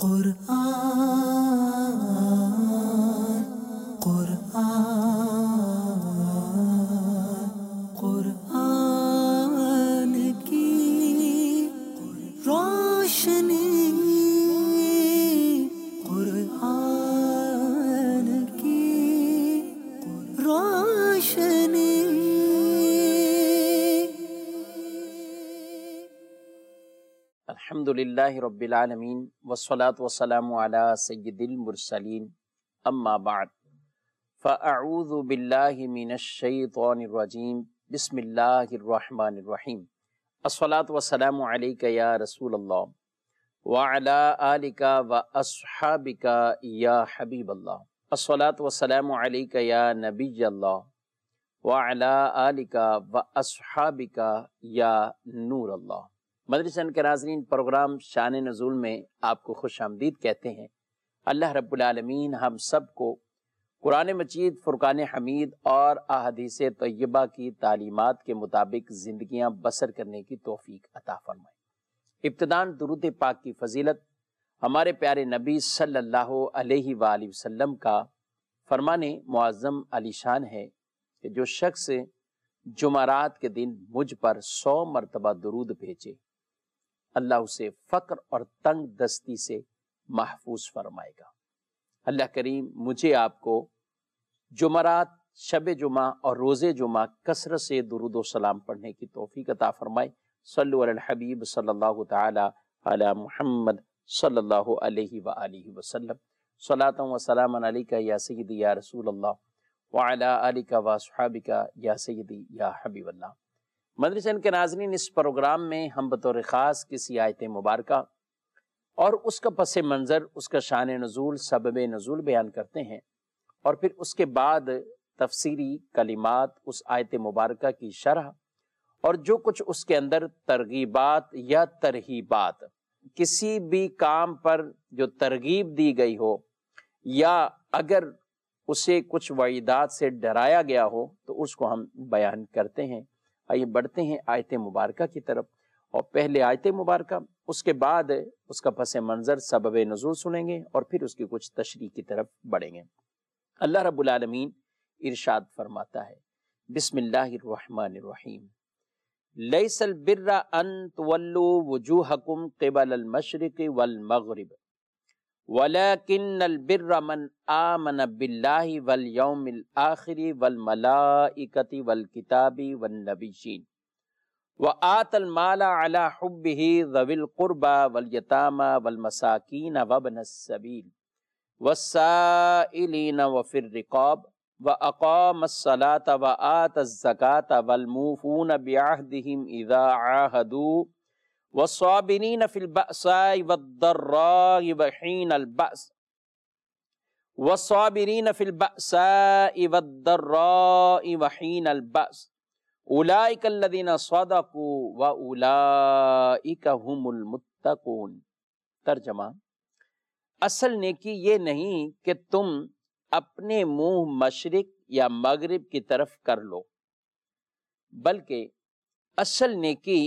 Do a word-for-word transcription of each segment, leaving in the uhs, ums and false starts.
قرآن قرآن قرآن کی روشنی قرآن کی روشنی الحمد للہ رب العالمین والصلاة والسلام علی سید المرسلین اما بعد فاعوذ باللہ من الشیطان الرجیم بسم اللہ الرحمن الرحیم الصلاة والسلام علیک یا رسول اللہ وعلی آلک واصحابک یا حبیب اللہ الصلاة والسلام علیک یا نبی اللہ وعلی آلک واصحابک یا نور اللہ۔ مدرسہ کے ناظرین، پروگرام شان نزول میں آپ کو خوش آمدید کہتے ہیں۔ اللہ رب العالمین ہم سب کو قرآن مجید، فرقان حمید اور احادیث طیبہ کی تعلیمات کے مطابق زندگیاں بسر کرنے کی توفیق عطا فرمائے۔ ابتداً درود پاک کی فضیلت ہمارے پیارے نبی صلی اللہ علیہ وآلہ وسلم کا فرمان معظم علی شان ہے کہ جو شخص جمعرات کے دن مجھ پر سو مرتبہ درود بھیجے، اللہ اسے فقر اور تنگ دستی سے محفوظ فرمائے گا۔ اللہ کریم مجھے آپ کو جمعرات، شب جمعہ اور روز جمعہ کثرت سے درود و سلام پڑھنے کی توفیق عطا فرمائے۔ صلو علی الحبیب صلی اللہ تعالی علی محمد صلی اللہ علیہ وآلہ وسلم۔ صلاۃ و سلام علیک یا سیدی یا رسول اللہ وعلی آلک واصحابک یا سیدی یا حبیب اللہ۔ مدرسہ کے ناظرین، اس پروگرام میں ہم بطور خاص کسی آیت مبارکہ اور اس کا پس منظر، اس کا شان نزول، سبب نزول بیان کرتے ہیں، اور پھر اس کے بعد تفسیری کلمات اس آیت مبارکہ کی شرح اور جو کچھ اس کے اندر ترغیبات یا ترہیبات، کسی بھی کام پر جو ترغیب دی گئی ہو یا اگر اسے کچھ وعیدات سے ڈرایا گیا ہو تو اس کو ہم بیان کرتے ہیں۔ آئیے بڑھتے ہیں آیت مبارکہ کی طرف، اور پہلے آیت مبارکہ، اس کے بعد اس کا پس منظر، سبب نزول سنیں گے، اور پھر اس کی کچھ تشریح کی طرف بڑھیں گے۔ اللہ رب العالمین ارشاد فرماتا ہے، بسم اللہ الرحمن الرحیم، لیس البر ان تولوا وجوہکم قبل المشرق والمغرب ولیکن البر من آمن باللہ والیوم الآخر والملائکۃ والکتاب والنبیین وآت المال علی حبہ ذوی القربى والیتامى والمساکین وابن السبیل والسائلین وفی الرقاب واقام الصلاة وآت الزکاة والموفون بعہدہم اذا عاہدوا والصابرین فی البأساء والضراء وحین البأس والصابرین فی البأساء والضراء وحین البأس اولئک الذین صدقوا واولئک هم المتقون۔ ترجمہ: اصل نیکی یہ نہیں کہ تم اپنے منہ مشرق یا مغرب کی طرف کر لو، بلکہ اصل نیکی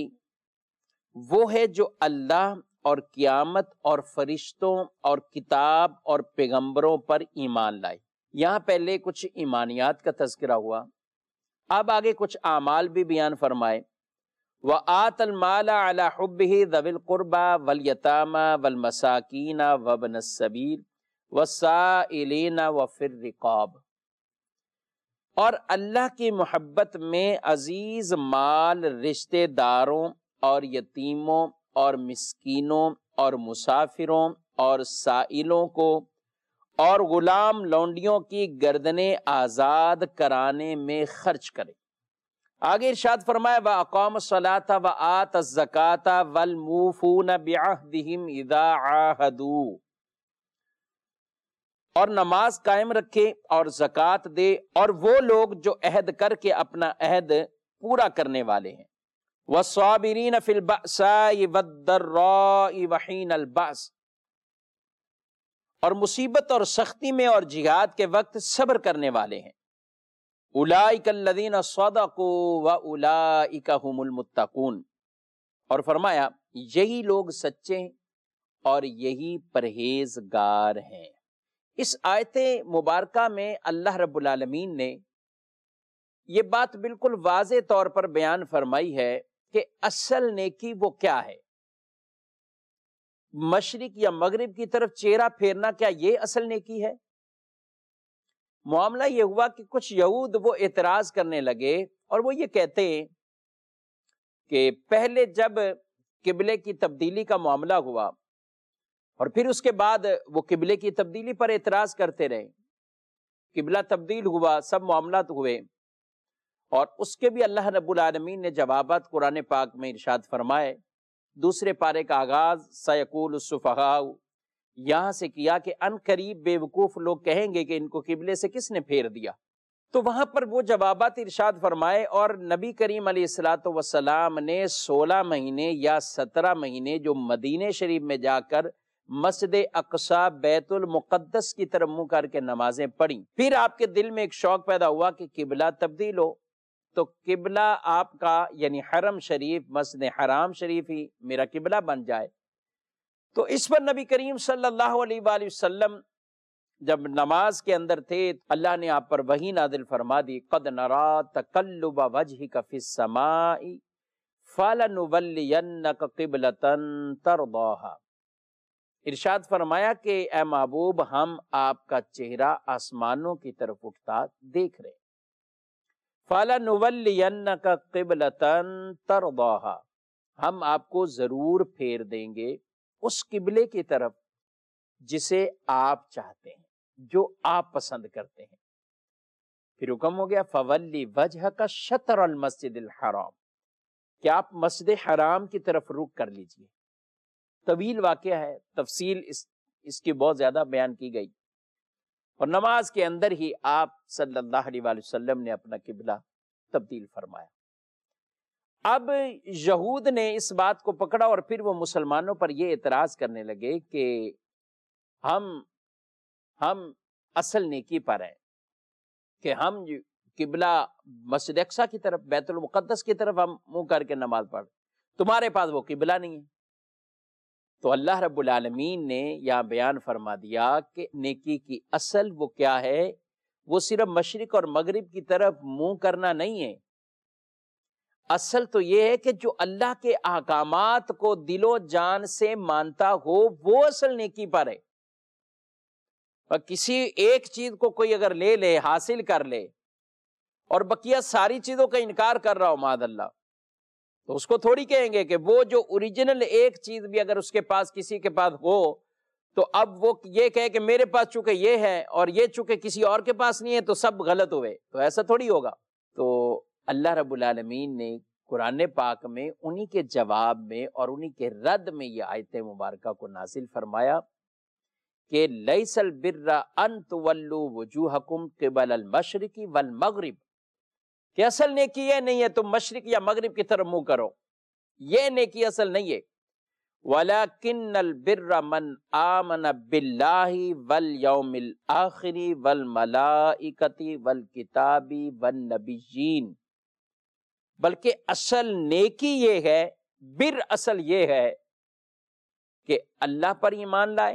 وہ ہے جو اللہ اور قیامت اور فرشتوں اور کتاب اور پیغمبروں پر ایمان لائے۔ یہاں پہلے کچھ ایمانیات کا تذکرہ ہوا، اب آگے کچھ اعمال بھی بیان فرمائے۔ وَآتَ الْمَالَ عَلَى حُبِّهِ ذَوِي الْقُرْبَى وَالْيَتَامَى وَالْمَسَاكِينَ وَابْنَ السَّبِيلِ وَالسَّائِلِينَ وَفِي الرِّقَابِ، اور اللہ کی محبت میں عزیز مال رشتہ داروں اور یتیموں اور مسکینوں اور مسافروں اور سائلوں کو اور غلام لونڈیوں کی گردنیں آزاد کرانے میں خرچ کرے۔ آگے ارشاد فرمایا، وَأَقَامَ الصَّلَاةَ وَآتَ الزَّكَاةَ وَالْمُوفُونَ بِعَهْدِهِمْ إِذَا عَاهَدُوا، اور نماز قائم رکھے اور زکوٰۃ دے، اور وہ لوگ جو عہد کر کے اپنا عہد پورا کرنے والے ہیں۔ وَالصَّابِرِينَ فِي الْبَأْسَاءِ وَالضَّرَّاءِ وَحِينَ الْبَأْسِ، اور مصیبت اور سختی میں اور جہاد کے وقت صبر کرنے والے ہیں۔ اولئک الذین صدقوا واولئک هم المتقون، اور فرمایا یہی لوگ سچے اور یہی پرہیزگار ہیں۔ اس آیت مبارکہ میں اللہ رب العالمین نے یہ بات بالکل واضح طور پر بیان فرمائی ہے کہ اصل نیکی وہ کیا ہے۔ مشرق یا مغرب کی طرف چہرہ پھیرنا کیا یہ اصل نیکی ہے؟ معاملہ یہ ہوا کہ کچھ یہود وہ اعتراض کرنے لگے اور وہ یہ کہتے ہیں کہ پہلے جب قبلے کی تبدیلی کا معاملہ ہوا اور پھر اس کے بعد وہ قبلے کی تبدیلی پر اعتراض کرتے رہے، قبلہ تبدیل ہوا، سب معاملات ہوئے، اور اس کے بھی اللہ رب العالمین نے جوابات قرآن پاک میں ارشاد فرمائے۔ دوسرے پارے کا آغاز سیقول السفہاء یہاں سے کیا کہ ان قریب بے وقوف لوگ کہیں گے کہ ان کو قبلے سے کس نے پھیر دیا، تو وہاں پر وہ جوابات ارشاد فرمائے، اور نبی کریم علیہ الصلوۃ والسلام نے سولہ مہینے یا سترہ مہینے جو مدینہ شریف میں جا کر مسجد اقصی بیت المقدس کی طرف منہ کر کے نمازیں پڑھیں، پھر آپ کے دل میں ایک شوق پیدا ہوا کہ قبلہ تبدیل ہو، تو قبلہ آپ کا یعنی حرم شریف مسجد حرام شریف ہی میرا قبلہ بن جائے۔ تو اس پر نبی کریم صلی اللہ علیہ وآلہ وسلم جب نماز کے اندر تھے، اللہ نے آپ پر وحی نازل فرما دی، قد نرا تقلب وجہک فی السماء فلنولینک قبلۃ ترضاھا، ارشاد فرمایا کہ اے محبوب ہم آپ کا چہرہ آسمانوں کی طرف اٹھتا دیکھ رہے، فلنولینک قبلۃ ترضاھا، ہم آپ کو ضرور پھیر دیں گے اس قبلے کی طرف جسے آپ چاہتے ہیں، جو آپ پسند کرتے ہیں۔ پھر حکم ہو گیا فولی وجہک شطر المسجد الحرام، کہ آپ مسجد حرام کی طرف رخ کر لیجئے۔ طویل واقعہ ہے، تفصیل اس اس کی بہت زیادہ بیان کی گئی، اور نماز کے اندر ہی آپ صلی اللہ علیہ وآلہ وسلم نے اپنا قبلہ تبدیل فرمایا۔ اب یہود نے اس بات کو پکڑا اور پھر وہ مسلمانوں پر یہ اعتراض کرنے لگے کہ ہم ہم اصل نیکی پر ہیں کہ ہم قبلہ مسجد اقصی کی طرف بیت المقدس کی طرف ہم منہ کر کے نماز پڑھ، تمہارے پاس وہ قبلہ نہیں ہے۔ تو اللہ رب العالمین نے یہاں بیان فرما دیا کہ نیکی کی اصل وہ کیا ہے، وہ صرف مشرق اور مغرب کی طرف منہ کرنا نہیں ہے، اصل تو یہ ہے کہ جو اللہ کے احکامات کو دل و جان سے مانتا ہو وہ اصل نیکی پر ہے۔ اور کسی ایک چیز کو کوئی اگر لے لے، حاصل کر لے، اور بقیہ ساری چیزوں کا انکار کر رہا ہو معاذ اللہ، تو اس کو تھوڑی کہیں گے کہ وہ جو اوریجنل ایک چیز بھی اگر اس کے پاس کسی کے پاس ہو تو اب وہ یہ کہے کہ میرے پاس چونکہ یہ ہے اور یہ چونکہ کسی اور کے پاس نہیں ہے تو سب غلط ہوئے، تو ایسا تھوڑی ہوگا۔ تو اللہ رب العالمین نے قرآن پاک میں انہی کے جواب میں اور انہی کے رد میں یہ آیت مبارکہ کو نازل فرمایا کہ لیس البر ان تولوا وجوہکم قبل المشرق والمغرب، کہ اصل نیکی یہ نہیں ہے تم مشرق یا مغرب کی طرف منہ کرو، یہ نیکی اصل نہیں ہے۔ وَلَكِنَّ الْبِرَّ مَنْ آمَنَ بِاللَّهِ وَالْيَوْمِ الْآخِرِ وَالْمَلَائِكَةِ وَالْكِتَابِ وَالنَّبِيِّينَ، بلکہ اصل نیکی یہ ہے، بر اصل یہ ہے کہ اللہ پر ایمان لائے،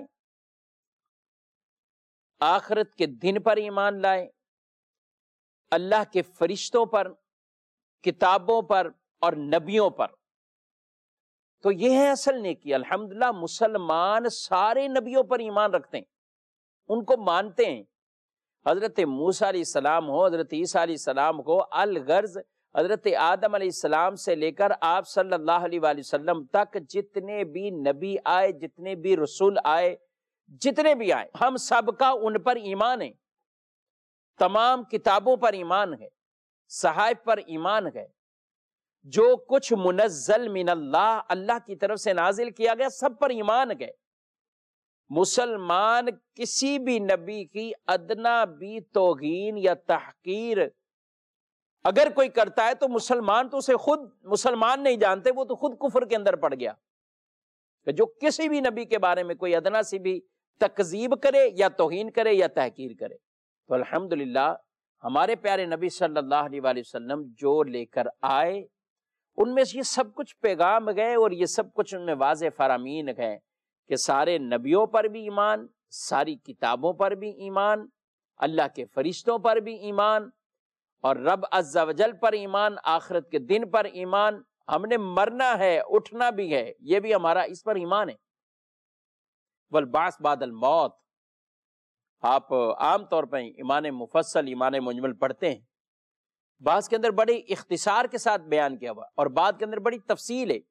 آخرت کے دن پر ایمان لائے، اللہ کے فرشتوں پر، کتابوں پر اور نبیوں پر، تو یہ ہے اصل نیکی۔ الحمدللہ مسلمان سارے نبیوں پر ایمان رکھتے ہیں، ان کو مانتے ہیں، حضرت موسیٰ علیہ السلام ہو، حضرت عیسیٰ علیہ السلام ہو، الغرض حضرت آدم علیہ السلام سے لے کر آپ صلی اللہ علیہ وآلہ وسلم تک جتنے بھی نبی آئے، جتنے بھی رسول آئے، جتنے بھی آئے، ہم سب کا ان پر ایمان ہے، تمام کتابوں پر ایمان ہے، صحائف پر ایمان ہے، جو کچھ منزل من اللہ، اللہ کی طرف سے نازل کیا گیا سب پر ایمان ہے۔ مسلمان کسی بھی نبی کی ادنا بھی توہین یا تحقیر اگر کوئی کرتا ہے تو مسلمان تو اسے خود مسلمان نہیں جانتے، وہ تو خود کفر کے اندر پڑ گیا، کہ جو کسی بھی نبی کے بارے میں کوئی ادنا سی بھی تکذیب کرے یا توہین کرے یا تحقیر کرے۔ تو الحمدللہ ہمارے پیارے نبی صلی اللہ علیہ وآلہ وسلم جو لے کر آئے ان میں یہ سب کچھ پیغام گئے اور یہ سب کچھ ان میں واضح فرامین گئے کہ سارے نبیوں پر بھی ایمان، ساری کتابوں پر بھی ایمان، اللہ کے فرشتوں پر بھی ایمان، اور رب عز و جل پر ایمان، آخرت کے دن پر ایمان، ہم نے مرنا ہے، اٹھنا بھی ہے، یہ بھی ہمارا اس پر ایمان ہے۔ والبعث بعد الموت، آپ عام طور پہ ایمان مفصل، ایمان مجمل پڑھتے ہیں، بعض کے اندر بڑی اختصار کے ساتھ بیان کیا ہوا اور بعض کے اندر بڑی تفصیل ہے۔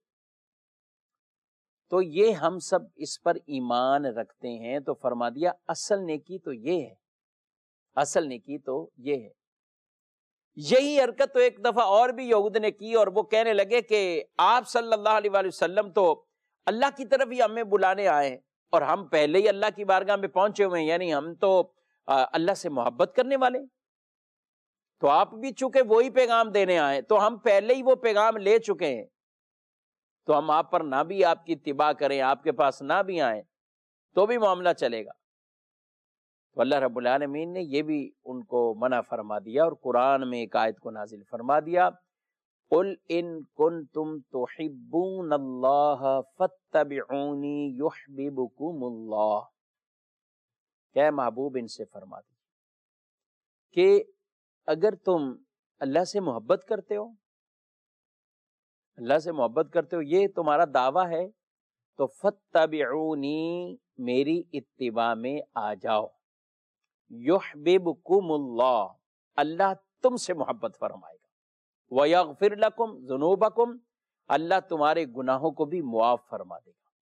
تو یہ ہم سب اس پر ایمان رکھتے ہیں، تو فرما دیا اصل نیکی تو یہ ہے، اصل نیکی تو یہ ہے۔ یہی حرکت تو ایک دفعہ اور بھی یہود نے کی، اور وہ کہنے لگے کہ آپ صلی اللہ علیہ وآلہ وسلم تو اللہ کی طرف ہی ہمیں بلانے آئے ہیں، اور ہم پہلے ہی اللہ کی بارگاہ میں پہنچے ہوئے ہیں، یعنی ہم تو اللہ سے محبت کرنے والے، تو آپ بھی چونکہ وہی پیغام دینے آئے تو ہم پہلے ہی وہ پیغام لے چکے ہیں، تو ہم آپ پر نہ بھی آپ کی اتباع کریں، آپ کے پاس نہ بھی آئیں تو بھی معاملہ چلے گا۔ تو اللہ رب العالمین نے یہ بھی ان کو منع فرما دیا، اور قرآن میں ایک آیت کو نازل فرما دیا، قُلْ إِن كُنْتُمْ تُحِبُّونَ اللَّهَ فَاتَّبِعُونِي يُحْبِبُكُمُ اللَّهُ، کہ محبوب ان سے فرما دی کہ اگر تم اللہ سے محبت کرتے ہو، اللہ سے محبت کرتے ہو، یہ تمہارا دعویٰ ہے، تو فَاتَّبِعُونِی، میری اتباع میں آ جاؤ، یحببکم اللہ، اللہ تم سے محبت فرمائے گا، ویغفر لکم ذنوبکم، اللہ تمہارے گناہوں کو بھی معاف فرما دے گا۔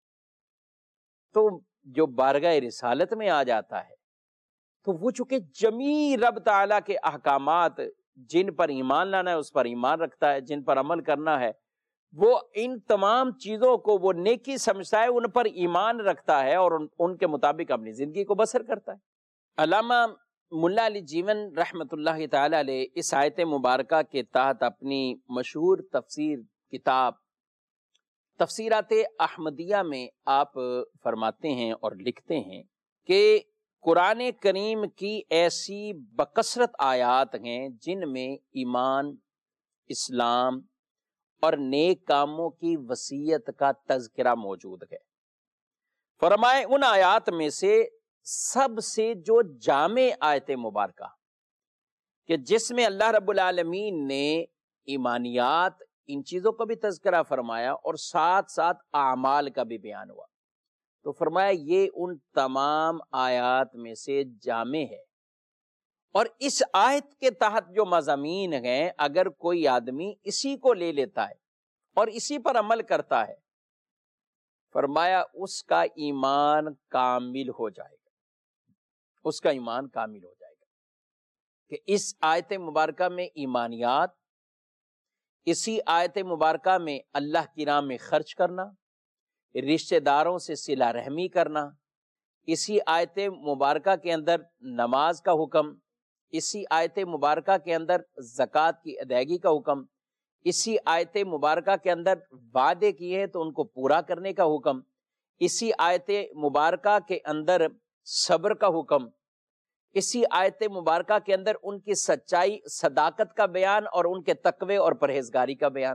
تو جو بارگاہ رسالت میں آ جاتا ہے تو وہ چونکہ جمیع رب تعالیٰ کے احکامات، جن پر ایمان لانا ہے اس پر ایمان رکھتا ہے، جن پر عمل کرنا ہے وہ ان تمام چیزوں کو وہ نیکی سمجھتا ہے، ان پر ایمان رکھتا ہے، اور ان, ان کے مطابق اپنی زندگی کو بسر کرتا ہے۔ علامہ ملا علی جیون رحمۃ اللہ تعالی علیہ اس آیت مبارکہ کے تحت اپنی مشہور تفسیر کتاب تفسیرات احمدیہ میں آپ فرماتے ہیں اور لکھتے ہیں کہ قرآن کریم کی ایسی بکثرت آیات ہیں جن میں ایمان، اسلام اور نیک کاموں کی وصیت کا تذکرہ موجود ہے۔ فرمائے ان آیات میں سے سب سے جو جامع آیت مبارکہ کہ جس میں اللہ رب العالمین نے ایمانیات، ان چیزوں کا بھی تذکرہ فرمایا اور ساتھ ساتھ اعمال کا بھی بیان ہوا، تو فرمایا یہ ان تمام آیات میں سے جامع ہے، اور اس آیت کے تحت جو مضامین ہیں اگر کوئی آدمی اسی کو لے لیتا ہے اور اسی پر عمل کرتا ہے، فرمایا اس کا ایمان کامل ہو جائے گا، اس کا ایمان کامل ہو جائے گا۔ کہ اس آیت مبارکہ میں ایمانیات، اسی آیت مبارکہ میں اللہ کی راہ میں خرچ کرنا، رشتہ داروں سے صلہ رحمی کرنا، اسی آیت مبارکہ کے اندر نماز کا حکم، اسی آیت مبارکہ کے اندر زکوٰۃ کی ادائیگی کا حکم، اسی آیت مبارکہ کے اندر وعدے کیے ہیں تو ان کو پورا کرنے کا حکم، اسی آیت مبارکہ کے اندر صبر کا حکم، اسی آیت مبارکہ کے اندر ان کی سچائی، صداقت کا بیان اور ان کے تقوی اور پرہیزگاری کا بیان۔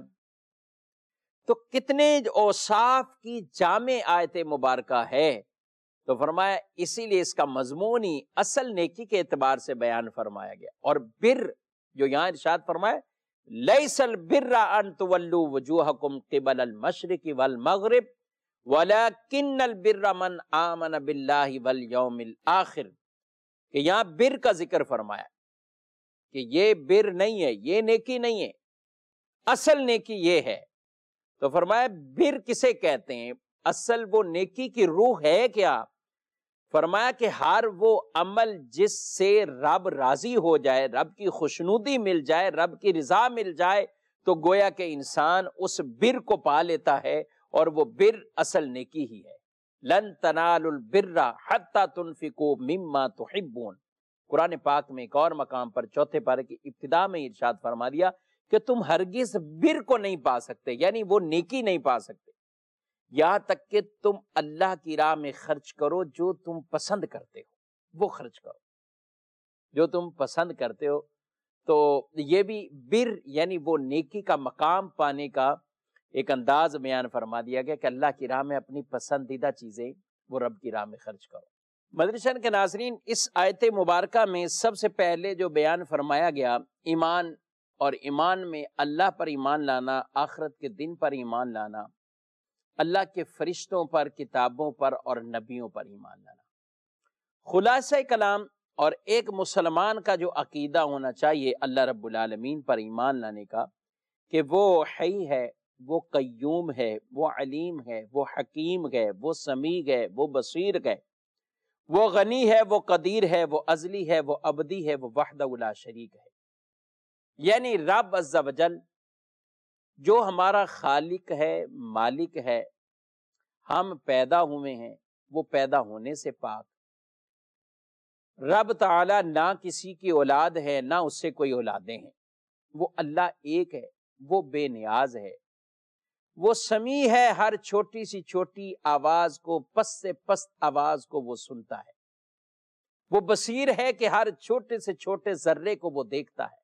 تو کتنے اوصاف کی جامع آیت مبارکہ ہے، تو فرمایا اسی لیے اس کا مضمون ہی اصل نیکی کے اعتبار سے بیان فرمایا گیا۔ اور بر جو یہاں ارشاد فرمایا، لیس البر ان تولوا وجوہکم قبل المشرق والمغرب ولکن البر من آمن باللہ والیوم الآخر، کہ یہاں بر کا ذکر فرمایا کہ یہ بر نہیں ہے، یہ نیکی نہیں ہے، اصل نیکی یہ ہے۔ تو فرمایا بر کسے کہتے ہیں، اصل وہ نیکی کی روح ہے کیا؟ فرمایا کہ ہر وہ عمل جس سے رب راضی ہو جائے، رب کی خوشنودی مل جائے، رب کی رضا مل جائے، تو گویا کہ انسان اس بر کو پا لیتا ہے، اور وہ بر اصل نیکی ہی ہے۔ لن تنالوا البر حتی تنفقوا مما تحبون، قرآن پاک میں ایک اور مقام پر چوتھے پارے کی ابتدا میں ارشاد فرما دیا کہ تم ہرگز بر کو نہیں پا سکتے، یعنی وہ نیکی نہیں پا سکتے، یہاں تک کہ تم اللہ کی راہ میں خرچ کرو، جو تم پسند کرتے ہو وہ خرچ کرو، جو تم پسند کرتے ہو۔ تو یہ بھی بر یعنی وہ نیکی کا مقام پانے کا ایک انداز بیان فرما دیا گیا کہ اللہ کی راہ میں اپنی پسندیدہ چیزیں وہ رب کی راہ میں خرچ کرو۔ مدرسین کے ناظرین، اس آیت مبارکہ میں سب سے پہلے جو بیان فرمایا گیا ایمان، اور ایمان میں اللہ پر ایمان لانا، آخرت کے دن پر ایمان لانا، اللہ کے فرشتوں پر، کتابوں پر اور نبیوں پر ایمان لانا۔ خلاصہ کلام اور ایک مسلمان کا جو عقیدہ ہونا چاہیے اللہ رب العالمین پر ایمان لانے کا، کہ وہ حی ہے، وہ قیوم ہے، وہ علیم ہے، وہ حکیم ہے، وہ سمیع ہے، وہ بصیر ہے، وہ غنی ہے، وہ قدیر ہے، وہ ازلی ہے، وہ ابدی ہے، وہ وحدہ لا شریک ہے۔ یعنی رب عز و جل جو ہمارا خالق ہے، مالک ہے، ہم پیدا ہوئے ہیں، وہ پیدا ہونے سے پاک۔ رب تعالی نہ کسی کی اولاد ہے، نہ اس سے کوئی اولادیں ہیں، وہ اللہ ایک ہے، وہ بے نیاز ہے، وہ سمیع ہے، ہر چھوٹی سی چھوٹی آواز کو، پست سے پست آواز کو وہ سنتا ہے، وہ بصیر ہے کہ ہر چھوٹے سے چھوٹے ذرے کو وہ دیکھتا ہے۔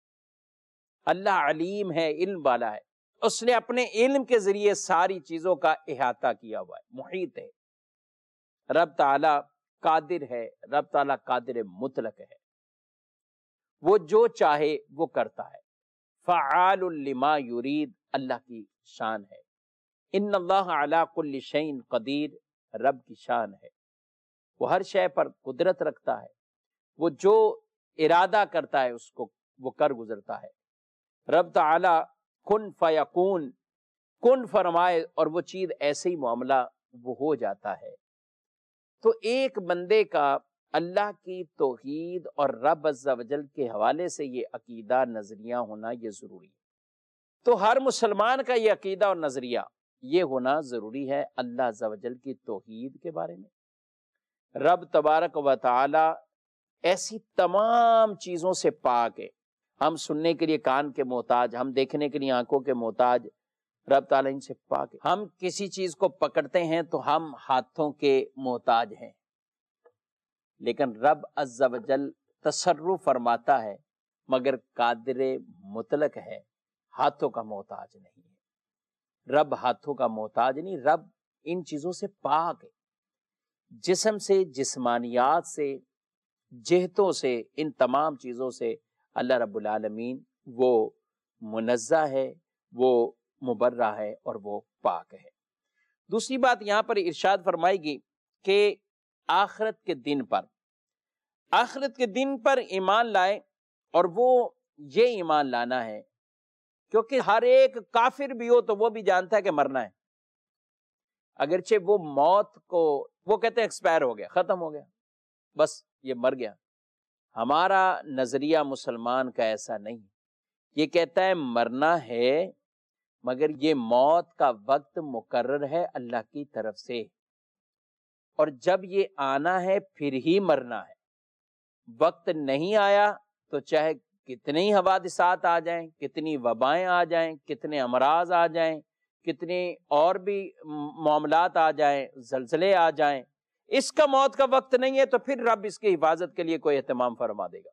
اللہ علیم ہے، علم والا ہے، اس نے اپنے علم کے ذریعے ساری چیزوں کا احاطہ کیا ہوا ہے، محیط ہے۔ رب تعالی قادر ہے، رب تعالی قادر مطلق ہے، وہ جو چاہے وہ کرتا ہے۔ فعال لما یرید اللہ کی شان ہے۔ ان اللہ علی کل شیء قدیر رب کی شان ہے، وہ ہر شے پر قدرت رکھتا ہے، وہ جو ارادہ کرتا ہے اس کو وہ کر گزرتا ہے۔ رب تعالی کن فیکون، کن فرمائے اور وہ چیز ایسے ہی معاملہ وہ ہو جاتا ہے۔ تو ایک بندے کا اللہ کی توحید اور رب عز و جل کے حوالے سے یہ عقیدہ نظریہ ہونا یہ ضروری ہے۔ تو ہر مسلمان کا یہ عقیدہ اور نظریہ یہ ہونا ضروری ہے اللہ عز و جل کی توحید کے بارے میں۔ رب تبارک و تعالی ایسی تمام چیزوں سے پاک ہے، ہم سننے کے لیے کان کے محتاج، ہم دیکھنے کے لیے آنکھوں کے محتاج، رب تعالیٰ ان سے پاک ہے۔ ہم کسی چیز کو پکڑتے ہیں تو ہم ہاتھوں کے محتاج ہیں، لیکن رب عز و جل تصرف فرماتا ہے مگر قادر مطلق ہے، ہاتھوں کا محتاج نہیں ہے۔ رب ہاتھوں کا محتاج نہیں، رب ان چیزوں سے پاک ہے، جسم سے، جسمانیات سے، جہتوں سے، ان تمام چیزوں سے اللہ رب العالمین وہ منزہ ہے، وہ مبرہ ہے اور وہ پاک ہے۔ دوسری بات یہاں پر ارشاد فرمائی گی کہ آخرت کے دن پر، آخرت کے دن پر ایمان لائے، اور وہ یہ ایمان لانا ہے کیونکہ ہر ایک کافر بھی ہو تو وہ بھی جانتا ہے کہ مرنا ہے، اگرچہ وہ موت کو وہ کہتے ہیں ایکسپائر ہو گیا، ختم ہو گیا، بس یہ مر گیا۔ ہمارا نظریہ مسلمان کا ایسا نہیں، یہ کہتا ہے مرنا ہے مگر یہ موت کا وقت مقرر ہے اللہ کی طرف سے، اور جب یہ آنا ہے پھر ہی مرنا ہے۔ وقت نہیں آیا تو چاہے کتنے ہی حوادثات آ جائیں، کتنی وبائیں آ جائیں، کتنے امراض آ جائیں، کتنے اور بھی معاملات آ جائیں، زلزلے آ جائیں، اس کا موت کا وقت نہیں ہے تو پھر رب اس کی حفاظت کے لیے کوئی اہتمام فرما دے گا۔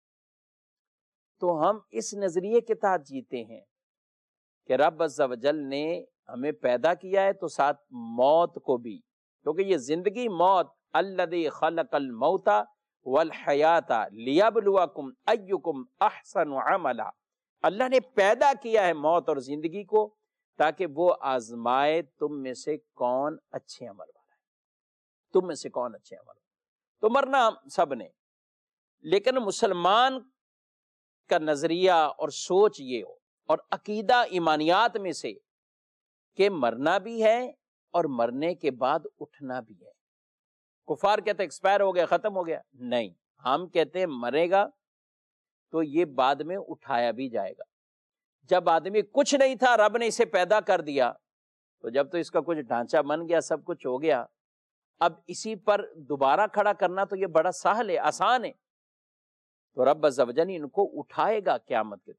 تو ہم اس نظریے کے تحت جیتے ہیں کہ رب عز و جل نے ہمیں پیدا کیا ہے تو ساتھ موت کو بھی، کیونکہ یہ زندگی موت، الذی خلق الموت والحیات لیبلوکم ایکم احسن عملا، اللہ نے پیدا کیا ہے موت اور زندگی کو تاکہ وہ آزمائے تم میں سے کون اچھے عمل والا ہے، تم میں سے کون اچھے عمل۔ تو مرنا سب نے، لیکن مسلمان کا نظریہ اور سوچ یہ ہو اور عقیدہ ایمانیات میں سے کہ مرنا بھی ہے اور مرنے کے بعد اٹھنا بھی ہے۔ کفار کہتے ہیں ایکسپائر ہو گیا، ختم ہو گیا، نہیں، ہم کہتے ہیں مرے گا تو یہ بعد میں اٹھایا بھی جائے گا۔ جب آدمی کچھ نہیں تھا رب نے اسے پیدا کر دیا، تو جب تو اس کا کچھ ڈھانچہ بن گیا، سب کچھ ہو گیا، اب اسی پر دوبارہ کھڑا کرنا تو یہ بڑا سہل ہے، آسان ہے۔ تو رب عز و جل ان کو اٹھائے گا قیامت کے دن۔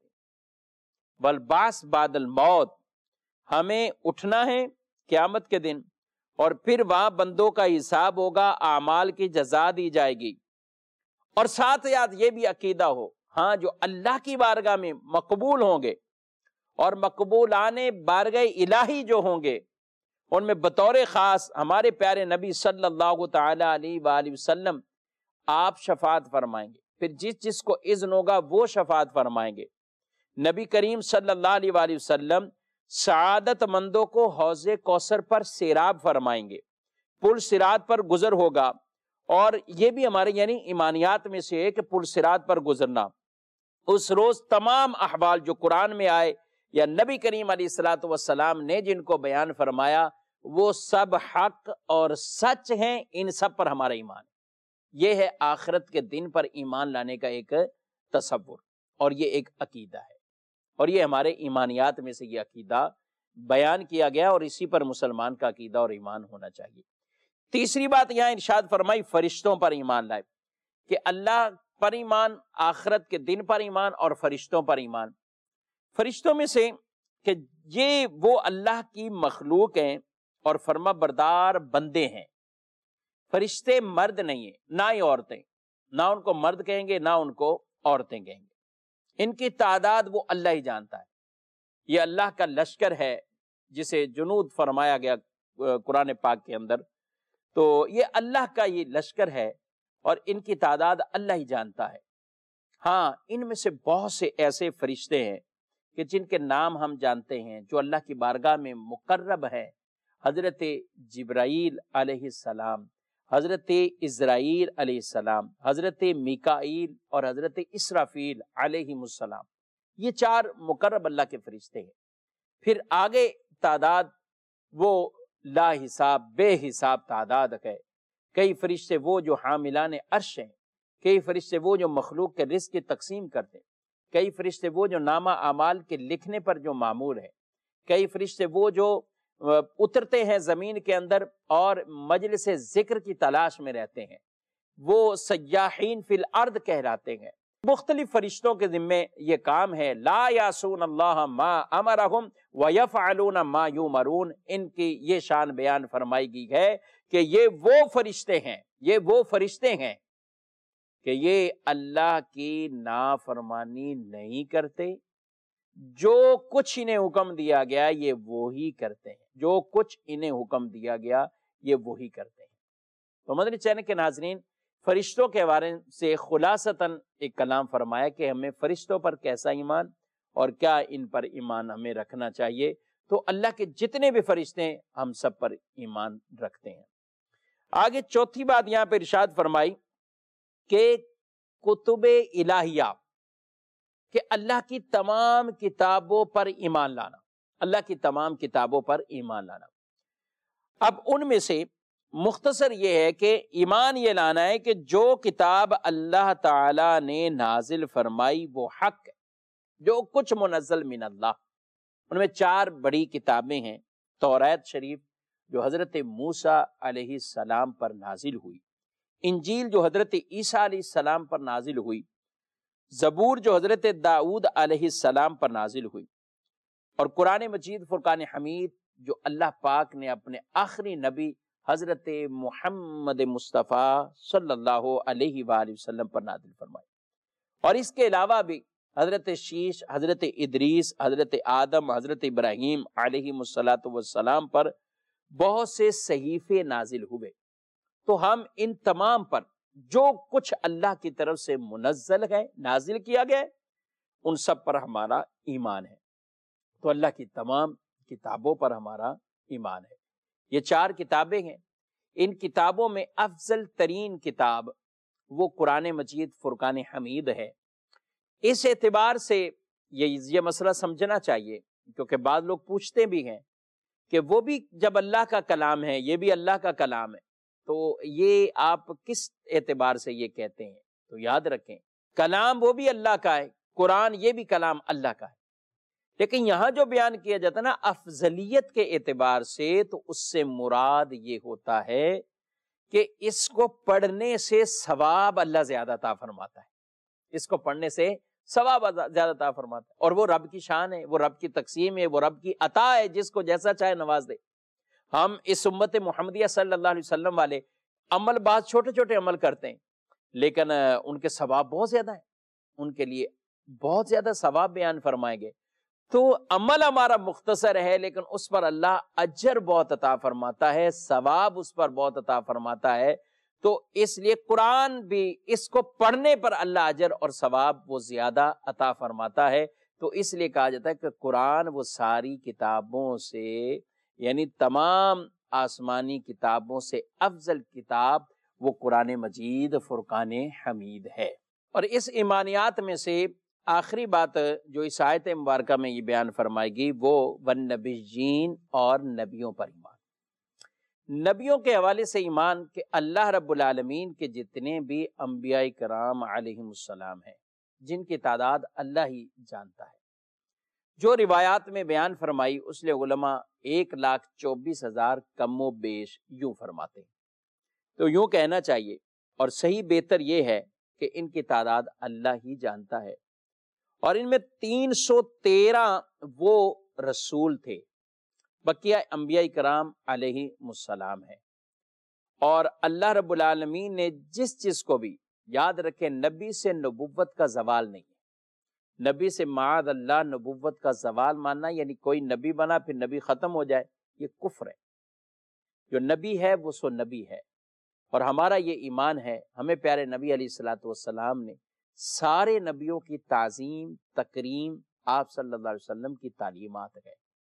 والبعث بعد الموت، ہمیں اٹھنا ہے قیامت کے دن، اور پھر وہاں بندوں کا حساب ہوگا، اعمال کی جزا دی جائے گی، اور ساتھ یاد یہ بھی عقیدہ ہو ہاں جو اللہ کی بارگاہ میں مقبول ہوں گے اور مقبولان بارگاہ الہی جو ہوں گے ان میں بطور خاص ہمارے پیارے نبی صلی اللہ تعالی علیہ وآلہ وسلم آپ شفاعت فرمائیں گے. پھر جس جس کو اذن ہوگا وہ شفاعت فرمائیں گے. نبی کریم صلی اللہ علیہ وآلہ وسلم سعادت مندوں کو حوض کوثر پر سیراب فرمائیں گے. پل صراط پر گزر ہوگا، اور یہ بھی ہمارے یعنی ایمانیات میں سے ہے کہ پل صراط پر گزرنا. اس روز تمام احوال جو قرآن میں آئے یا نبی کریم علیہ الصلوۃ والسلام نے جن کو بیان فرمایا وہ سب حق اور سچ ہیں، ان سب پر ہمارا ایمان ہے. یہ ہے آخرت کے دن پر ایمان لانے کا ایک تصور، اور یہ ایک عقیدہ ہے، اور یہ ہمارے ایمانیات میں سے یہ عقیدہ بیان کیا گیا، اور اسی پر مسلمان کا عقیدہ اور ایمان ہونا چاہیے. تیسری بات یہاں ارشاد فرمائی فرشتوں پر ایمان لائے، کہ اللہ پر ایمان، آخرت کے دن پر ایمان، اور فرشتوں پر ایمان. فرشتوں میں سے کہ یہ وہ اللہ کی مخلوق ہیں اور فرما بردار بندے ہیں. فرشتے مرد نہیں ہیں، نہ ہی عورتیں، نہ ان کو مرد کہیں گے نہ ان کو عورتیں کہیں گے. ان کی تعداد وہ اللہ ہی جانتا ہے. یہ اللہ کا لشکر ہے جسے جنود فرمایا گیا قرآن پاک کے اندر. تو یہ اللہ کا یہ لشکر ہے اور ان کی تعداد اللہ ہی جانتا ہے. ہاں ان میں سے بہت سے ایسے فرشتے ہیں کہ جن کے نام ہم جانتے ہیں، جو اللہ کی بارگاہ میں مقرب ہے. حضرت جبرائیل علیہ السلام، حضرت اسرائیل علیہ السلام، حضرت میکائیل اور حضرت اسرافیل علیہ السلام. یہ چار مقرب اللہ کے فرشتے ہیں. پھر آگے تعداد وہ لا حساب بے حساب تعداد ہے. کئی فرشتے وہ جو حاملان عرش ہیں، کئی فرشتے وہ جو مخلوق کے رزق کی تقسیم کرتے ہیں، کئی فرشتے وہ جو نامہ اعمال کے لکھنے پر جو مامور ہے، کئی فرشتے وہ جو اترتے ہیں زمین کے اندر اور مجلس ذکر کی تلاش میں رہتے ہیں، وہ سیاحین فی الارض کہلاتے ہیں. مختلف فرشتوں کے ذمے یہ کام ہے. لا یعصون اللہ ما امرہم ویفعلون ما یؤمرون. ان کی یہ شان بیان فرمائی گئی ہے کہ یہ وہ فرشتے ہیں یہ وہ فرشتے ہیں کہ یہ اللہ کی نافرمانی نہیں کرتے. جو کچھ انہیں حکم دیا گیا یہ وہی کرتے ہیں جو کچھ انہیں حکم دیا گیا یہ وہی کرتے ہیں. تو مدنی چینل کے ناظرین، فرشتوں کے بارے سے خلاصتاً ایک کلام فرمایا کہ ہمیں فرشتوں پر کیسا ایمان اور کیا ان پر ایمان ہمیں رکھنا چاہیے. تو اللہ کے جتنے بھی فرشتے ہیں ہم سب پر ایمان رکھتے ہیں. آگے چوتھی بات یہاں پہ ارشاد فرمائی کہ کتب الہیہ، کہ اللہ کی تمام کتابوں پر ایمان لانا، اللہ کی تمام کتابوں پر ایمان لانا. اب ان میں سے مختصر یہ ہے کہ ایمان یہ لانا ہے کہ جو کتاب اللہ تعالی نے نازل فرمائی وہ حق ہے، جو کچھ منزل من اللہ. ان میں چار بڑی کتابیں ہیں. توریت شریف جو حضرت موسیٰ علیہ السلام پر نازل ہوئی، انجیل جو حضرت عیسیٰ علیہ السلام پر نازل ہوئی، زبور جو حضرت داؤد علیہ السلام پر نازل ہوئی، اور قرآن مجید فرقان حمید جو اللہ پاک نے اپنے آخری نبی حضرت محمد مصطفیٰ صلی اللہ علیہ وآلہ وسلم پر نازل فرمائی. اور اس کے علاوہ بھی حضرت شیش، حضرت ادریس، حضرت آدم، حضرت ابراہیم علیہ السلام پر بہت سے صحیفے نازل ہوئے. تو ہم ان تمام پر جو کچھ اللہ کی طرف سے منزل ہے، نازل کیا گیا ہے، ان سب پر ہمارا ایمان ہے. تو اللہ کی تمام کتابوں پر ہمارا ایمان ہے. یہ چار کتابیں ہیں. ان کتابوں میں افضل ترین کتاب وہ قرآن مجید فرقان حمید ہے. اس اعتبار سے یہ یہ مسئلہ سمجھنا چاہیے، کیونکہ بعض لوگ پوچھتے بھی ہیں کہ وہ بھی جب اللہ کا کلام ہے یہ بھی اللہ کا کلام ہے، تو یہ آپ کس اعتبار سے یہ کہتے ہیں؟ تو یاد رکھیں کلام وہ بھی اللہ کا ہے، قرآن یہ بھی کلام اللہ کا ہے. لیکن یہاں جو بیان کیا جاتا ہے نا افضلیت کے اعتبار سے، تو اس سے مراد یہ ہوتا ہے کہ اس کو پڑھنے سے ثواب اللہ زیادہ عطا فرماتا ہے. اس کو پڑھنے سے ثواب زیادہ عطا فرماتا ہے، اور وہ رب کی شان ہے، وہ رب کی تقسیم ہے، وہ رب کی عطا ہے، جس کو جیسا چاہے نواز دے. ہم اس امت محمدیہ صلی اللہ علیہ وسلم والے عمل بعض چھوٹے چھوٹے عمل کرتے ہیں، لیکن ان کے ثواب بہت زیادہ ہیں، ان کے لیے بہت زیادہ ثواب بیان فرمائے گئے. تو عمل ہمارا مختصر ہے، لیکن اس پر اللہ اجر بہت عطا فرماتا ہے، ثواب اس پر بہت عطا فرماتا ہے۔ تو اس لیے قرآن بھی، اس کو پڑھنے پر اللہ اجر اور ثواب وہ زیادہ عطا فرماتا ہے۔ تو اس لیے کہا جاتا ہے کہ قرآن وہ ساری کتابوں سے، یعنی تمام آسمانی کتابوں سے افضل کتاب وہ قرآن مجید فرقان حمید ہے۔ اور اس ایمانیات میں سے آخری بات جو اس آیت مبارکہ میں یہ بیان فرمائے گی وہ والنبیین اور نبیوں پر ایمان۔ نبیوں کے حوالے سے ایمان کہ اللہ رب العالمین کے جتنے بھی انبیاء کرام علیہم السلام ہیں، جن کی تعداد اللہ ہی جانتا ہے، جو روایات میں بیان فرمائی اس لیے علماء ایک لاکھ چوبیس ہزار کم و بیش یوں فرماتے ہیں۔ تو یوں کہنا چاہیے اور صحیح بہتر یہ ہے کہ ان کی تعداد اللہ ہی جانتا ہے، اور ان میں تین سو تیرہ وہ رسول تھے، بقیہ انبیاء کرام علیہ السلام ہے۔ اور اللہ رب العالمین نے جس چیز کو بھی، یاد رکھیں نبی سے نبوت کا زوال نہیں ہے، نبی سے معاذ اللہ نبوت کا زوال ماننا یعنی کوئی نبی بنا پھر نبی ختم ہو جائے، یہ کفر ہے۔ جو نبی ہے وہ سو نبی ہے، اور ہمارا یہ ایمان ہے، ہمیں پیارے نبی علیہ الصلوۃ والسلام نے سارے نبیوں کی تعظیم تکریم آپ صلی اللہ علیہ وسلم کی تعلیمات ہے،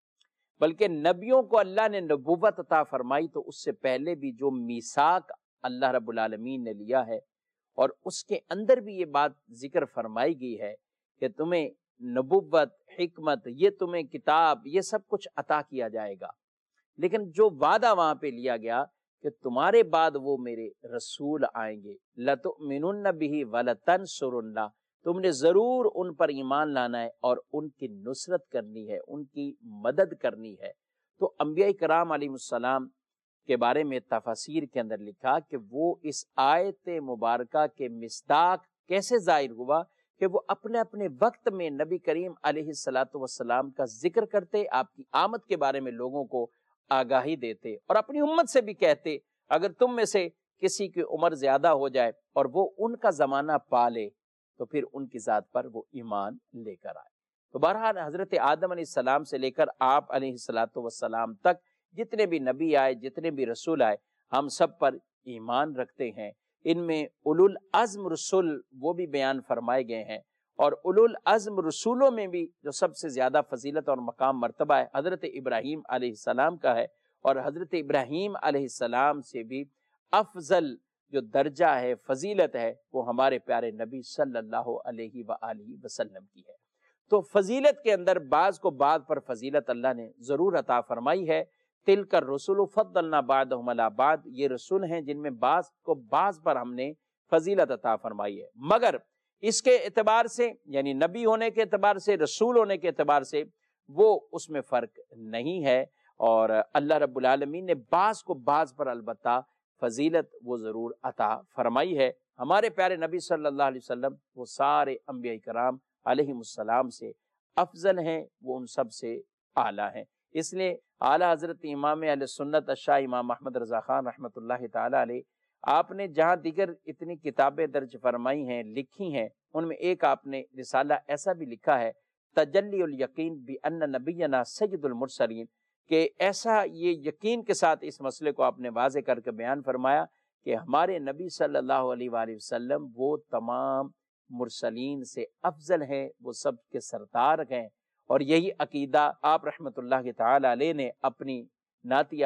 بلکہ نبیوں کو اللہ نے نبوت عطا فرمائی تو اس سے پہلے بھی جو میثاق اللہ رب العالمین نے لیا ہے، اور اس کے اندر بھی یہ بات ذکر فرمائی گئی ہے کہ تمہیں نبوت، حکمت، یہ تمہیں کتاب، یہ سب کچھ عطا کیا جائے گا، لیکن جو وعدہ وہاں پہ لیا گیا کہ تمہارے بعد وہ میرے رسول آئیں گے، لَتُؤْمِنُنَّ بِهِ وَلَتَنْصُرُنَّ، تم نے ضرور ان پر ایمان لانا ہے اور ان کی نصرت کرنی ہے، ان کی مدد کرنی ہے۔ تو انبیاء کرام علیہ السلام کے بارے میں تفاسیر کے اندر لکھا کہ وہ اس آیت مبارکہ کے مصداق کیسے ظاہر ہوا کہ وہ اپنے اپنے وقت میں نبی کریم علیہ الصلوۃ والسلام کا ذکر کرتے، آپ کی آمد کے بارے میں لوگوں کو آگاہی دیتے، اور اپنی امت سے بھی کہتے اگر تم میں سے کسی کی عمر زیادہ ہو جائے اور وہ ان کا زمانہ پالے تو پھر ان کی ذات پر وہ ایمان لے کر آئے۔ تو بہرحال حضرت آدم علیہ السلام سے لے کر آپ علیہ الصلوۃ والسلام تک جتنے بھی نبی آئے، جتنے بھی رسول آئے، ہم سب پر ایمان رکھتے ہیں۔ ان میں اولو العزم رسول وہ بھی بیان فرمائے گئے ہیں، اور اولو العزم رسولوں میں بھی جو سب سے زیادہ فضیلت اور مقام مرتبہ ہے حضرت ابراہیم علیہ السلام کا ہے، اور حضرت ابراہیم علیہ السلام سے بھی افضل جو درجہ ہے، فضیلت ہے، وہ ہمارے پیارے نبی صلی اللہ علیہ وآلہ وسلم کی ہے۔ تو فضیلت کے اندر بعض کو بعض پر فضیلت اللہ نے ضرور عطا فرمائی ہے۔ تلک الرسل فضلنا بعضهم علی بعض، یہ رسول ہیں جن میں بعض کو بعض پر ہم نے فضیلت عطا فرمائی ہے، مگر اس کے اعتبار سے یعنی نبی ہونے کے اعتبار سے، رسول ہونے کے اعتبار سے وہ اس میں فرق نہیں ہے، اور اللہ رب العالمین نے بعض کو بعض پر البتہ فضیلت وہ ضرور عطا فرمائی ہے۔ ہمارے پیارے نبی صلی اللہ علیہ وسلم وہ سارے انبیاء کرام علیہم السلام سے افضل ہیں، وہ ان سب سے اعلیٰ ہیں۔ اس لیے اعلیٰ حضرت امام اہل سنت شاہ امام احمد رضا خان رحمۃ اللہ تعالیٰ علیہ، آپ نے جہاں دیگر اتنی کتابیں درج فرمائی ہیں، لکھی ہیں، ان میں ایک آپ نے رسالہ ایسا بھی لکھا ہے تجلی الیقین بان نبینا سید المرسلین، کہ ایسا یہ یقین کے ساتھ اس مسئلے کو آپ نے واضح کر کے بیان فرمایا کہ ہمارے نبی صلی اللہ علیہ وآلہ وسلم وہ تمام مرسلین سے افضل ہیں، وہ سب کے سردار ہیں، اور یہی عقیدہ آپ رحمت اللہ تعالی علیہ نے اپنی نعتیہ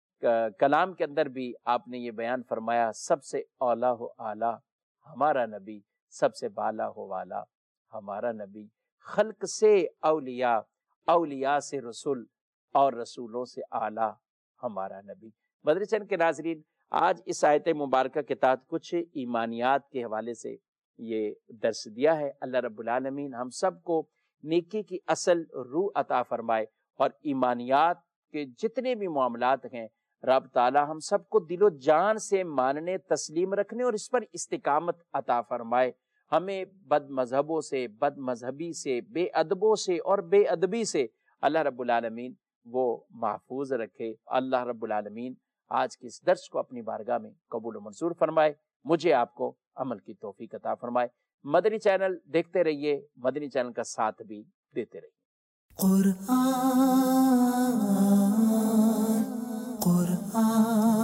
کلام کے اندر بھی آپ نے یہ بیان فرمایا، سب سے اولیٰ و اعلیٰ ہمارا نبی، سب سے بالا و والا ہمارا نبی، خلق سے اولیاء، اولیاء سے رسول، اور رسولوں سے اعلیٰ ہمارا نبی۔ مدنی چینل کے ناظرین، آج اس آیت مبارکہ کے تحت کچھ ایمانیات کے حوالے سے یہ درس دیا ہے۔ اللہ رب العالمین ہم سب کو نیکی کی اصل روح عطا فرمائے، اور ایمانیات کے جتنے بھی معاملات ہیں رب تعالی ہم سب کو دل و جان سے ماننے، تسلیم رکھنے اور اس پر استقامت عطا فرمائے۔ ہمیں بد مذہبوں سے، بد مذہبی سے، بے ادبوں سے اور بے ادبی سے اللہ رب العالمین وہ محفوظ رکھے۔ اللہ رب العالمین آج کے اس درس کو اپنی بارگاہ میں قبول و منظور فرمائے، مجھے آپ کو عمل کی توفیق عطا فرمائے۔ مدنی چینل دیکھتے رہیے، مدنی چینل کا ساتھ بھی دیتے رہیے۔ قرآن قرآن